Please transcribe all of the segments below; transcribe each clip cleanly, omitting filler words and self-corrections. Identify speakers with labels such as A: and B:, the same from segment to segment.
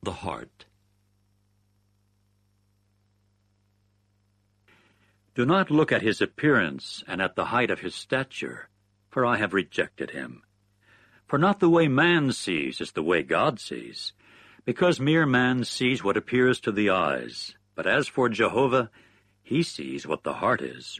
A: the heart. Do not look at his appearance and at the height of his stature, for I have rejected him. For not the way man sees is the way God sees, because mere man sees what appears to the eyes, but as for Jehovah, he sees what the heart is.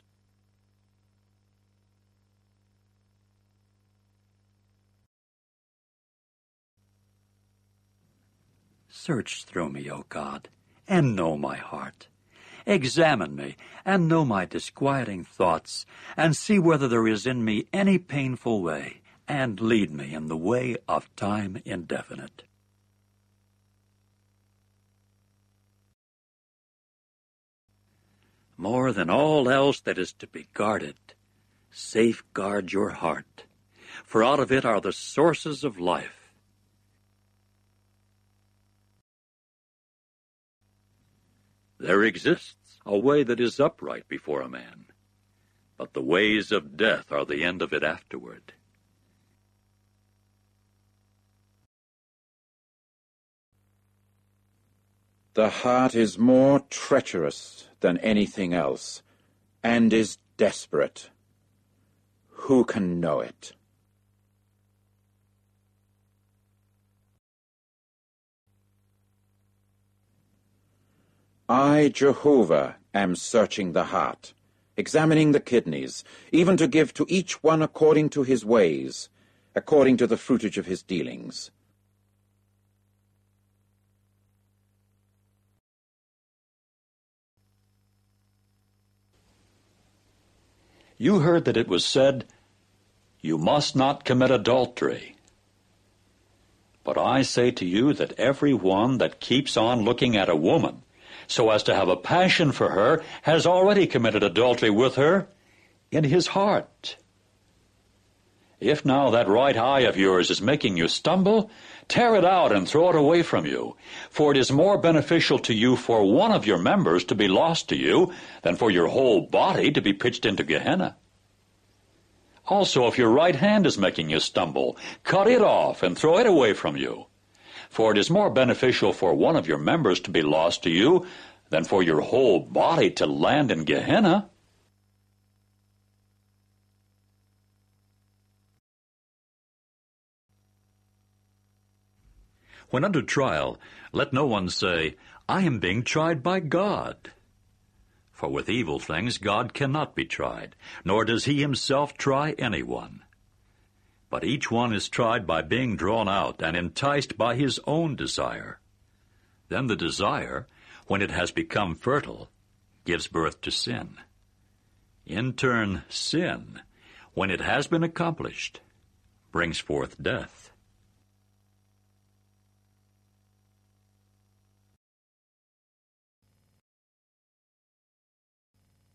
A: Search through me, O God, and know my heart. Examine me, and know my disquieting thoughts, and see whether there is in me any painful way, and lead me in the way of time indefinite. More than all else that is to be guarded, safeguard your heart, for out of it are the sources of life. There exists a way that is upright before a man, but the ways of death are the end of it afterward.
B: The heart is more treacherous than anything else, and is desperate. Who can know it? I, Jehovah, am searching the heart, examining the kidneys, even to give to each one according to his ways, according to the fruitage of his dealings.
A: You heard that it was said, "You must not commit adultery." But I say to you that every one that keeps on looking at a woman so as to have a passion for her has already committed adultery with her in his heart. If now that right eye of yours is making you stumble, tear it out and throw it away from you, for it is more beneficial to you for one of your members to be lost to you than for your whole body to be pitched into Gehenna. Also, if your right hand is making you stumble, cut it off and throw it away from you, for it is more beneficial for one of your members to be lost to you than for your whole body to land in Gehenna. When under trial, let no one say, "I am being tried by God." For with evil things God cannot be tried, nor does he himself try anyone. But each one is tried by being drawn out and enticed by his own desire. Then the desire, when it has become fertile, gives birth to sin. In turn, sin, when it has been accomplished, brings forth death.